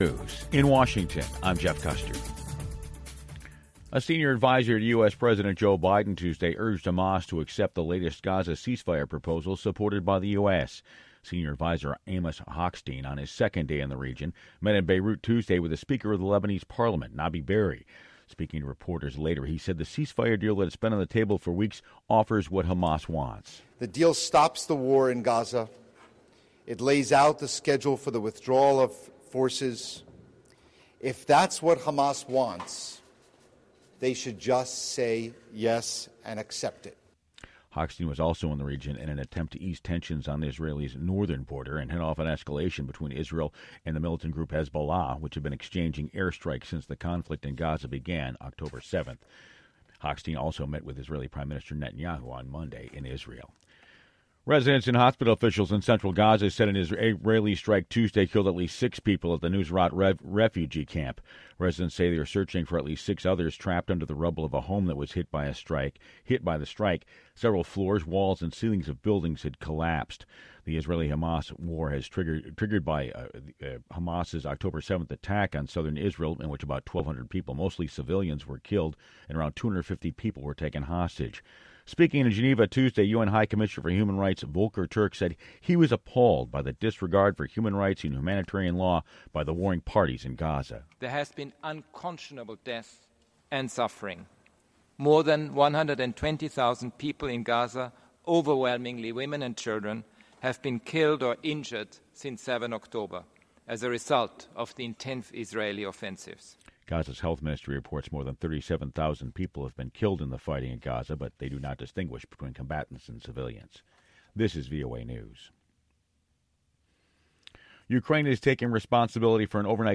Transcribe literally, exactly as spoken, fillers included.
News. In Washington, I'm Jeff Custer. A senior advisor to U S. President Joe Biden Tuesday urged Hamas to accept the latest Gaza ceasefire proposal supported by the U S. Senior advisor Amos Hochstein, on his second day in the region, met in Beirut Tuesday with the Speaker of the Lebanese Parliament, Nabi Berri. Speaking to reporters later, he said the ceasefire deal that has been on the table for weeks offers what Hamas wants. The deal stops the war in Gaza. It lays out the schedule for the withdrawal of forces. If that's what Hamas wants, they should just say yes and accept it. Hochstein was also in the region in an attempt to ease tensions on the Israelis' northern border and head off an escalation between Israel and the militant group Hezbollah, which had been exchanging airstrikes since the conflict in Gaza began October seventh. Hochstein also met with Israeli Prime Minister Netanyahu on Monday in Israel. Residents and hospital officials in central Gaza said an Israeli strike Tuesday killed at least six people at the Nusrat Rev- refugee camp. Residents say they are searching for at least six others trapped under the rubble of a home that was hit by a strike. Hit by the strike, several floors, walls, and ceilings of buildings had collapsed. The Israeli-Hamas war has triggered triggered by uh, uh, Hamas's October seventh attack on southern Israel, in which about twelve hundred people, mostly civilians, were killed and around two hundred fifty people were taken hostage. Speaking in Geneva Tuesday, U N High Commissioner for Human Rights Volker Turk said he was appalled by the disregard for human rights and humanitarian law by the warring parties in Gaza. There has been unconscionable death and suffering. More than one hundred twenty thousand people in Gaza, overwhelmingly women and children, have been killed or injured since the seventh of October as a result of the intense Israeli offensives. Gaza's health ministry reports more than thirty-seven thousand people have been killed in the fighting in Gaza, but they do not distinguish between combatants and civilians. This is V O A News. Ukraine is taking responsibility for an overnight